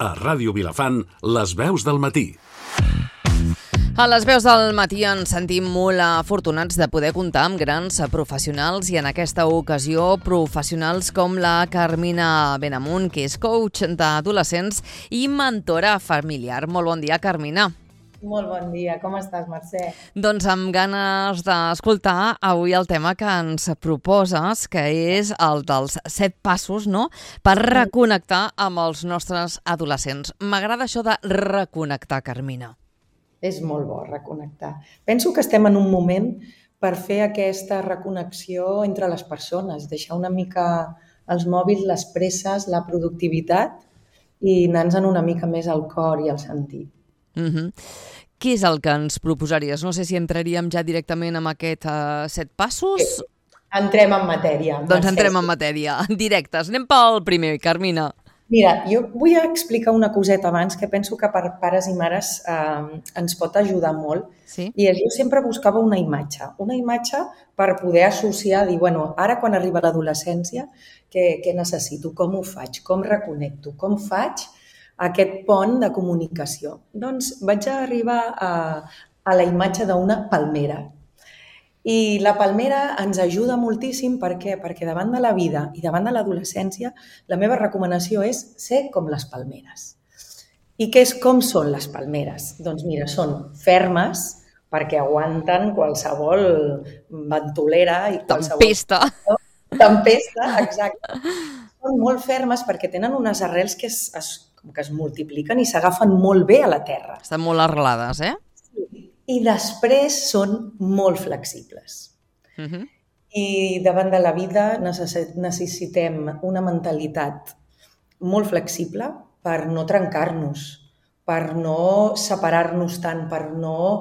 A Ràdio Vilafant, les veus del matí. A les veus del matí ens sentim molt afortunats de poder comptar amb grans professionals i en aquesta ocasió professionals com la Carmina Benamunt, que és coach d'adolescents i mentora familiar. Molt bon dia, Carmina. Molt bon dia. Com estàs, Mercè? Doncs amb ganes d'escoltar avui el tema que ens proposes, que és el dels 7 passos, no?, per reconnectar amb els nostres adolescents. M'agrada això de reconnectar, Carmina. És molt bo reconnectar. Penso que estem en un moment per fer aquesta reconnexió entre les persones, deixar una mica els mòbils, les presses, la productivitat i anar-nos una mica més al cor i al sentit. Què és el que ens proposaries? No sé si entraríem ja directament amb aquests 7 passos. Entrem en matèria. Doncs entrem en matèria. Directes. Anem pel primer, Carmina. Mira, jo vull explicar una coseta abans que penso que per pares i mares ens pot ajudar molt. Sí? I jo sempre buscava una imatge per poder associar, dir, bueno, ara quan arriba l'adolescència, què necessito? Com ho faig? Com reconnecto? Com faig aquest pont de comunicació? Doncs vaig arribar a la imatge d'una palmera. I la palmera ens ajuda moltíssim, per què? Perquè davant de la vida i davant de l'adolescència, la meva recomanació és ser com les palmeres. I com són les palmeres? Doncs mira, són fermes perquè aguanten qualsevol ventolera i qualsevol... Tempesta, exacte. Són molt fermes perquè tenen unes arrels que es multipliquen i s'agafen molt bé a la terra. Estan molt arrelades, eh? Sí. I després són molt flexibles. I davant de la vida necessitem una mentalitat molt flexible per no trencar-nos, per no separar-nos tant, per no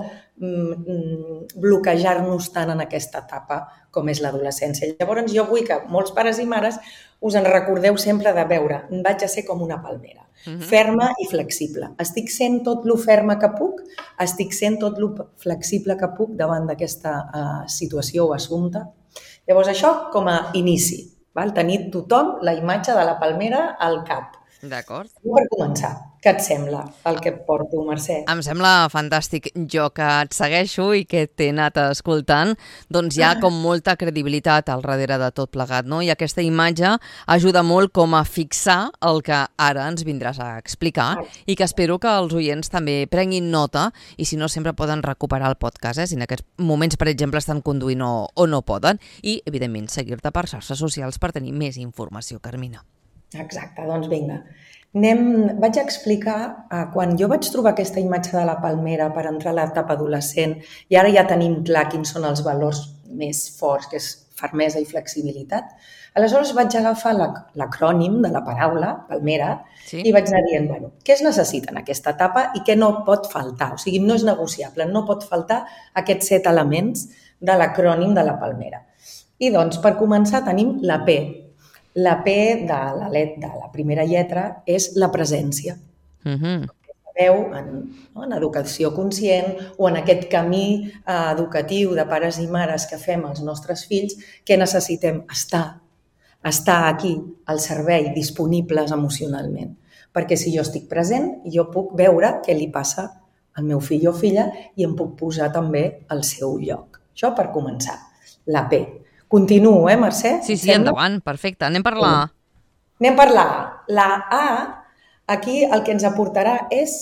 bloquejar-nos tant en aquesta etapa com és l'adolescència. Llavors jo vull que molts pares i mares us en recordeu sempre de veure, vaig a ser com una palmera, ferma i flexible. Estic sent tot lo ferma que puc, estic sent tot lo flexible que puc davant d'aquesta situació o assumpte. Llavors això com a inici, tenir tothom la imatge de la palmera al cap. D'acord. Per començar, què et sembla el que et porto, Mercè? Em sembla fantàstic. Jo que et segueixo i que t'he anat escoltant, doncs hi ha com molta credibilitat al darrere de tot plegat, no? I aquesta imatge ajuda molt com a fixar el que ara ens vindràs a explicar i que espero que els oients també prenguin nota i si no sempre poden recuperar el podcast, si en aquests moments, per exemple, estan conduint o no poden i, evidentment, seguir-te per xarxes socials per tenir més informació, Carmina. Exacte, doncs vinga. Vaig explicar, quan jo vaig trobar aquesta imatge de la palmera per entrar a l'etapa adolescent i ara ja tenim clar quins són els valors més forts, que és fermesa i flexibilitat, aleshores vaig agafar l'acrònim de la paraula, palmera, i vaig anar dient, bueno, què es necessita en aquesta etapa i què no pot faltar? O sigui, no és negociable, no pot faltar aquests 7 elements de l'acrònim de la palmera. I doncs, per començar, tenim la P. La P de la primera lletra és la presència. Com sabeu, en educació conscient o en aquest camí educatiu de pares i mares que fem als nostres fills, què necessitem? Estar aquí, al servei, disponibles emocionalment. Perquè si jo estic present, jo puc veure què li passa al meu fill o filla i em puc posar també al seu lloc. Això per començar. La P. Continuo, Mercè? Sí, endavant, perfecte. Anem per la A. Anem per la A. La A, aquí el que ens aportarà és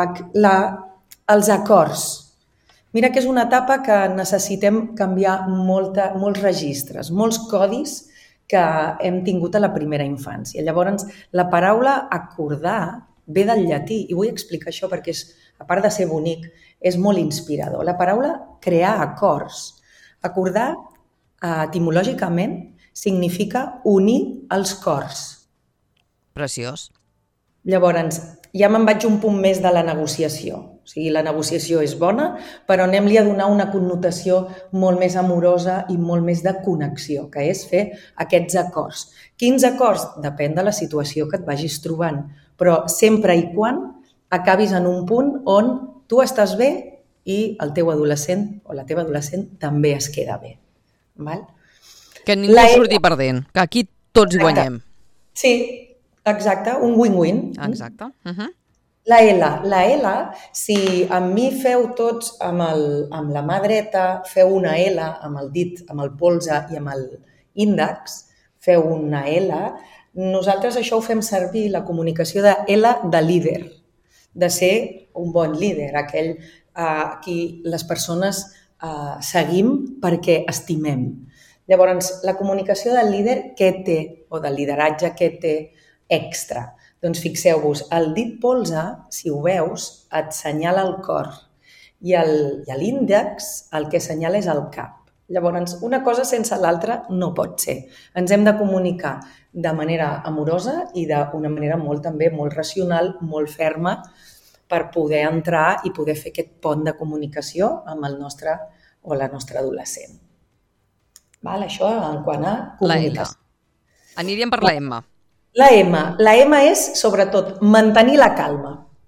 els acords. Mira que és una etapa que necessitem canviar molts registres, molts codis que hem tingut a la primera infància. Llavors, la paraula acordar ve del llatí, i vull explicar això perquè, a part de ser bonic, és molt inspirador. La paraula crear acords. Acordar etimològicament significa unir els cors. Preciós. Llavors, ja me'n vaig un punt més de la negociació. O sigui, la negociació és bona, però anem-li a donar una connotació molt més amorosa i molt més de connexió, que és fer aquests acords. Quins acords? Depèn de la situació que et vagis trobant, però sempre i quan acabis en un punt on tu estàs bé i el teu adolescent o la teva adolescent també es queda bé. Val? Que ningú surti perdent, que aquí tots guanyem. Sí, Exacte, un win-win. Exacte. La L, si amb mi feu tots amb la mà dreta, feu una L amb el dit, amb el polze i amb l'índex, feu una L, nosaltres això ho fem servir, la comunicació de L de líder, de ser un bon líder, aquell a qui les persones seguim perquè estimem. Llavors, la comunicació del líder què té, o del lideratge què té extra? Doncs fixeu-vos, el dit polze, si ho veus, et senyala el cor i l'índex el que senyala és el cap. Llavors, una cosa sense l'altra no pot ser. Ens hem de comunicar de manera amorosa i d'una manera també molt racional, molt ferma, per poder entrar i poder fer aquest pont de comunicació amb el nostre o la nostra adolescent. Això en quant a comunicació. La L. Aniríem per la M. La M és, sobretot, mantenir la calma.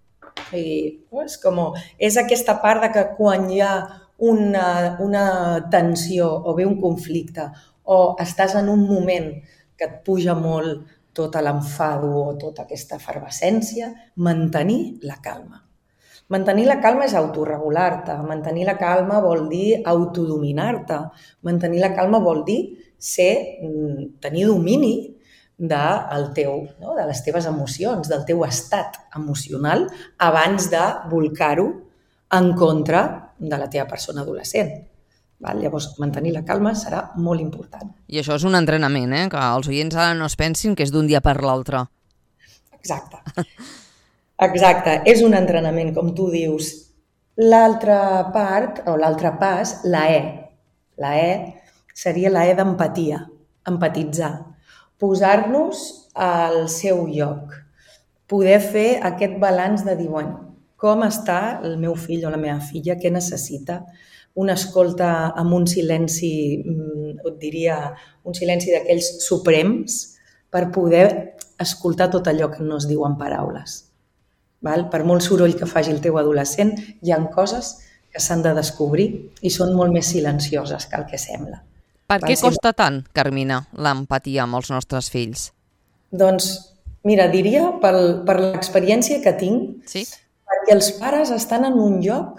És aquesta part de que quan hi ha una tensió o bé un conflicte o estàs en un moment que et puja molt tot l'enfado o tota aquesta efervescència, mantenir la calma. Mantenir la calma és autorregular-te, mantenir la calma vol dir autodominar-te, mantenir la calma vol dir tenir domini de les teves emocions, del teu estat emocional abans de volcar-ho en contra de la teva persona adolescent. Llavors, mantenir la calma serà molt important. I això és un entrenament, que els oients ara no es pensin que és d'un dia per l'altre. Exacte, és un entrenament, com tu dius. L'altra part, o l'altre pas, la E. La E seria la E d'empatia, empatitzar. Posar-nos al seu lloc, poder fer aquest balanç de dir, com està el meu fill o la meva filla, què necessita, una escolta amb un silenci, et diria, un silenci d'aquells suprems per poder escoltar tot allò que no es diu en paraules. Per molt soroll que faci el teu adolescent, hi ha coses que s'han de descobrir i són molt més silencioses que el que sembla. Per què costa tant, Carmina, l'empatia amb els nostres fills? Doncs, mira, diria per l'experiència que tinc, perquè els pares estan en un lloc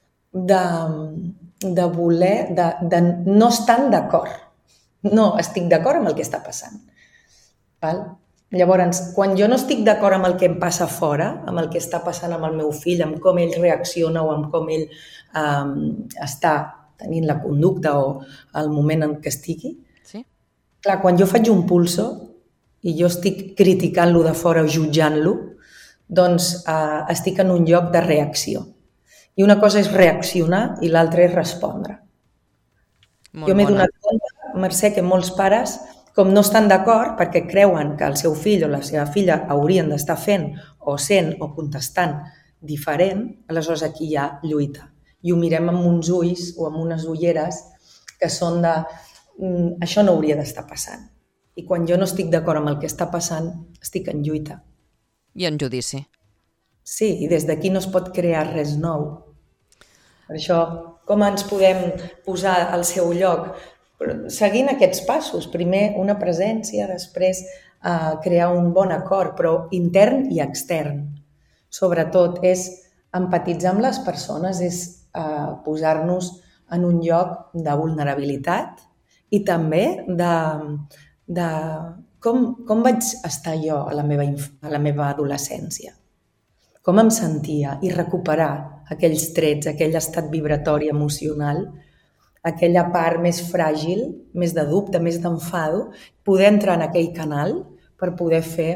de voler, de no estan d'acord. No estic d'acord amb el que està passant. Llavors, quan jo no estic d'acord amb el que em passa fora, amb el que està passant amb el meu fill, amb com ell reacciona o amb com ell està tenint la conducta o el moment en què estigui. Clar, quan jo faig un pulso i jo estic criticant-lo de fora o jutjant-lo, doncs estic en un lloc de reacció. I una cosa és reaccionar i l'altra és respondre. Jo m'he donat compte, Mercè, que molts pares, com no estan d'acord perquè creuen que el seu fill o la seva filla haurien d'estar fent o sent o contestant diferent, aleshores aquí hi ha lluita. I ho mirem amb uns ulls o amb unes ulleres que són de això no hauria d'estar passant. I quan jo no estic d'acord amb el que està passant, estic en lluita. I en judici. Sí, i des d'aquí no es pot crear res nou. Per això, com ens podem posar al seu lloc? Seguint aquests passos, primer una presència, després crear un bon acord, però intern i extern. Sobretot és empatitzar amb les persones, és posar-nos en un lloc de vulnerabilitat i també de com vaig estar jo a la meva adolescència, com em sentia i recuperar aquells trets, aquell estat vibratori emocional, aquella part més fràgil, més de dubte, més d'enfado, poder entrar en aquell canal per poder fer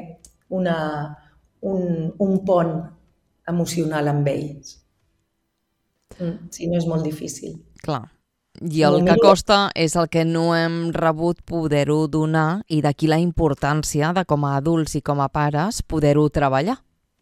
un pont emocional amb ells. Si no, és molt difícil. Clar. I el que costa és el que no hem rebut poder-ho donar i d'aquí la importància de com a adults i com a pares poder-ho treballar.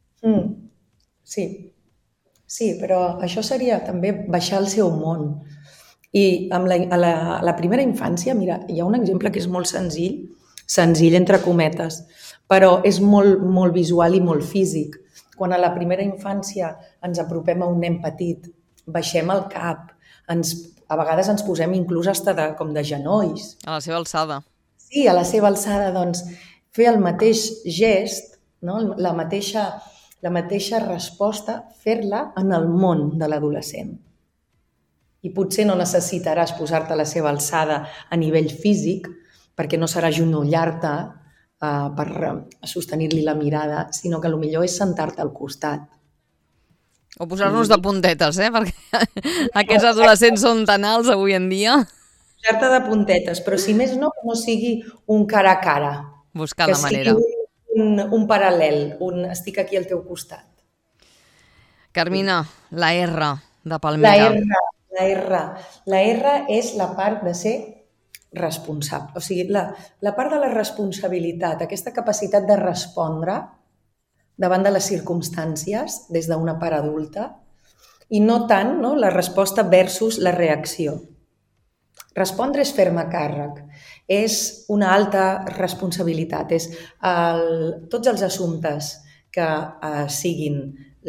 Sí, però això seria també baixar al seu món. I a la primera infància, mira, hi ha un exemple que és molt senzill entre cometes, però és molt visual i molt físic. Quan a la primera infància ens apropem a un nen petit, baixem el cap, a vegades ens posem inclús com de genolls. A la seva alçada. Sí, a la seva alçada, doncs, fer el mateix gest no? La mateixa resposta, fer-la en el món de l'adolescent. I potser no necessitaràs posar-te a la seva alçada a nivell físic, perquè no serà genollar-te per sostenir-li la mirada, sinó que potser és sentar-te al costat. O posar-nos de puntetes, perquè aquests adolescents són tan alts avui en dia. Posar-te de puntetes, però si més no, que no sigui un cara a cara. Buscar la manera. Que sigui un paral·lel, estic aquí al teu costat. Carmina, la R de Palmera. La R és la part de ser responsable. O sigui, la part de la responsabilitat, aquesta capacitat de respondre davant de les circumstàncies des d'una part adulta i no tant, no, la resposta versus la reacció. Respondre és fer-me càrrec, és una alta responsabilitat, és tots els assumptes que siguin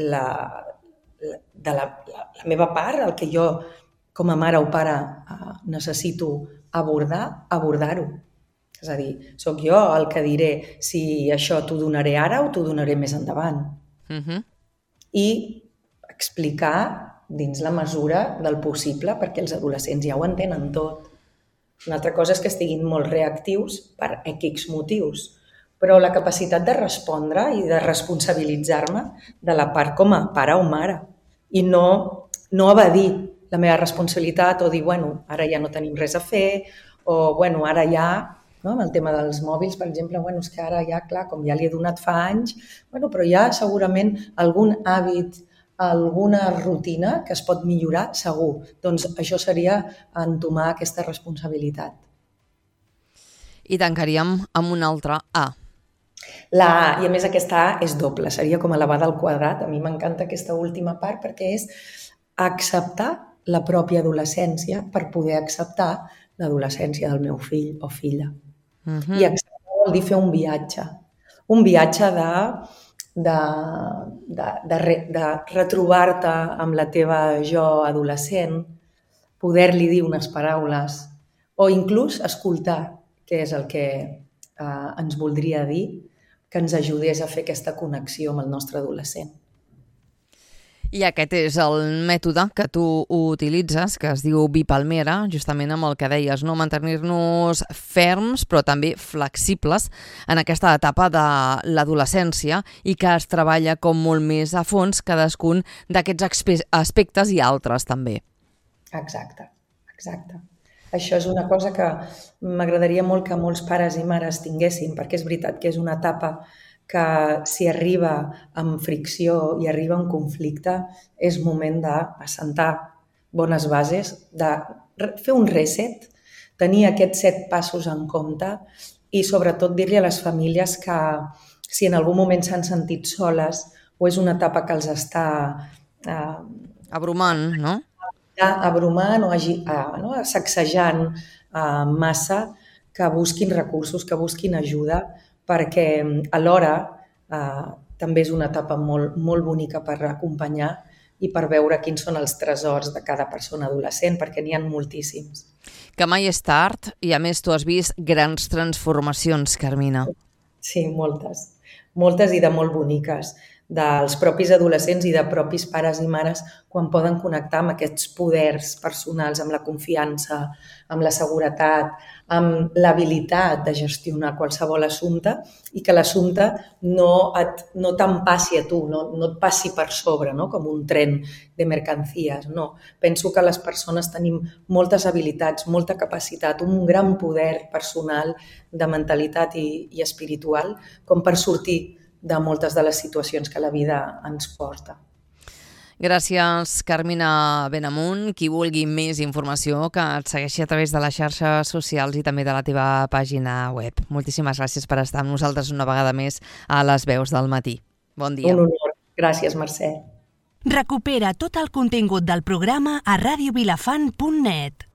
de la meva part, el que jo com a mare o pare necessito abordar-ho. És a dir, sóc jo el que diré si això t'ho donaré ara o t'ho donaré més endavant. I explicar dins la mesura del possible, perquè els adolescents ja ho entenen tot. Una altra cosa és que estiguin molt reactius per X motius, però la capacitat de respondre i de responsabilitzar-me de la part com a pare o mare i no evadir la meva responsabilitat o dir, bueno, ara ja no tenim res a fer o, bueno, ara ja, no? Amb el tema dels mòbils, per exemple, bueno, és que ara ja, clar, com ja li he donat fa anys, bueno, però hi ha segurament algun hàbit, alguna rutina que es pot millorar, segur. Doncs això seria entomar aquesta responsabilitat. I tancaríem amb una altra A. La A, i a més aquesta A és doble, seria com elevada al quadrat. A mi m'encanta aquesta última part perquè és acceptar la pròpia adolescència per poder acceptar l'adolescència del meu fill o filla. I acceptar vol dir fer un viatge de retrobar-te amb la teva jo adolescent, poder-li dir unes paraules o inclús escoltar què és el que ens voldria dir, que ens ajudés a fer aquesta connexió amb el nostre adolescent. I aquest és el mètode que tu utilitzes, que es diu Bipalmera, justament amb el que deies, no? Mantenir-nos ferms però també flexibles en aquesta etapa de l'adolescència i que es treballa com molt més a fons cadascun d'aquests aspectes i altres també. Exacte. Això és una cosa que m'agradaria molt que molts pares i mares tinguessin, perquè és veritat que és una etapa que si arriba amb fricció i arriba amb conflicte és moment d'assentar bones bases, de fer un reset, tenir aquests 7 passos en compte i sobretot dir-li a les famílies que si en algun moment s'han sentit soles o és una etapa que els està abrumant, no? Abrumant o sacsejant massa, que busquin recursos, que busquin ajuda, perquè alhora també és una etapa molt, molt bonica per acompanyar i per veure quins són els tresors de cada persona adolescent, perquè n'hi ha moltíssims. Que mai és tard i a més tu has vist grans transformacions, Carmina. Sí, moltes i de molt boniques, dels propis adolescents i de propis pares i mares quan poden connectar amb aquests poders personals, amb la confiança, amb la seguretat, amb l'habilitat de gestionar qualsevol assumpte i que l'assumpte no te'n passi a tu, no et passi per sobre, no? Com un tren de mercancies. No. Penso que les persones tenim moltes habilitats, molta capacitat, un gran poder personal de mentalitat i espiritual com per sortir de moltes de les situacions que la vida ens porta. Gràcies, Carmina Benamunt. Qui vulgui més informació, que et segueixi a través de les xarxes socials i també de la teva pàgina web. Moltíssimes gràcies per estar amb nosaltres una vegada més a Les Veus del Matí. Bon dia. Un honor. Gràcies, Mercè. Recupera tot el contingut del programa a radiovilafant.net.